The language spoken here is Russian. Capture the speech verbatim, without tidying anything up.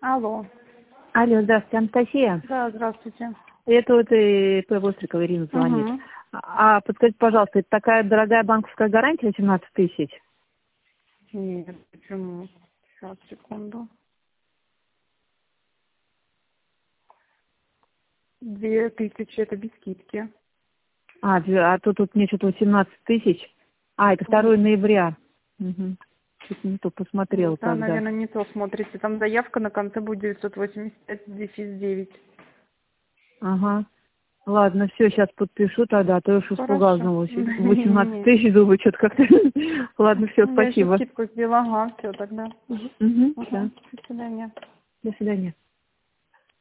Алло. Алло, здравствуйте, Анастасия. Да, здравствуйте. Это вот и П. Вострикова Ирина звонит. Угу. А подскажите, пожалуйста, это такая дорогая банковская гарантия восемнадцать тысяч? Нет, почему? Сейчас, секунду. Две тысячи, это без скидки. А, две- а то тут мне что-то восемнадцать тысяч. А, это второго ноября. Угу. Чуть не то посмотрела Да, тогда. наверное, не то смотрите. Там заявка на конце будет девятьсот восемьдесят пять дефис девять. Ага. Ладно, все, сейчас подпишу тогда, а то я уж испугалась, Хорошо. восемнадцать тысяч, думаю, что-то как-то... Ладно, все, Я еще спасибо. скидку сделала. Ага, все тогда. Угу, Угу. да. До свидания. До свидания.